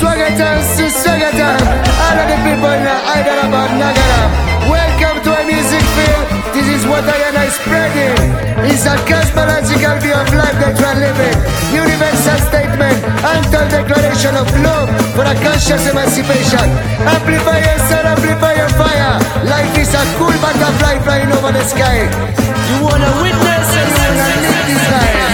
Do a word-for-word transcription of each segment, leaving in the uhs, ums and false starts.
swagger time, to swagger time. All of the people in the Hyderabad, Nagara. Welcome to a music field. This is what I am spreading. It's a cosmological view of life that we are living. Universal statement, untold declaration of love for a conscious emancipation. Amplify your soul, amplify your fire. Life is a cool butterfly flying over the sky. You wanna witness and you wanna live this life.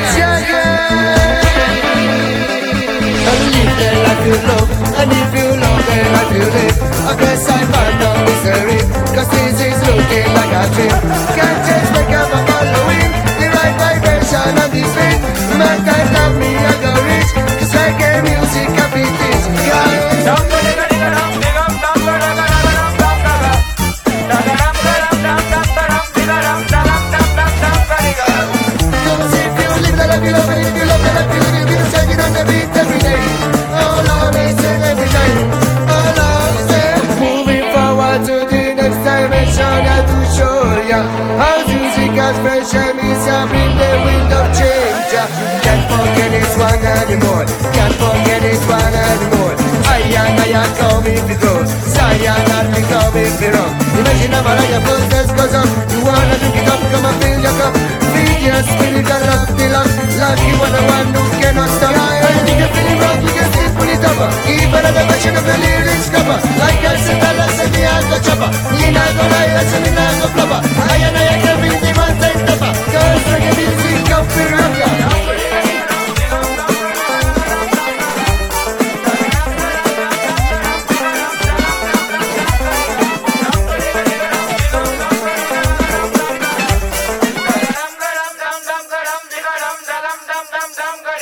And live the life you love, and if you love the life you live, I guess I found no misery, cause this is looking like a dream. Can't change my cup of following the right vibration of this beat. My time love me, I go rich, cause reggae music a beat is guys. Fresh means I bring the wind of change. Can't forget this one anymore. Can't forget this one anymore. I am, I am coming to go. Zion, I'll be coming to wrong. Imagine how I have put this goes up. You wanna drink it up, come and fill your cup. Feed your spirit and love the love. Love you are the one who cannot stop. And if you're feeling wrong, you can still put it up. Keep another version of the lyrics cover. Like I said, I said me I go chopper. Me not go lie, I said me not go flopper. I and I can be the one time topper. Cause reggae music come to rock ya. Dum dum dum dum dum dum dum dum dum dum.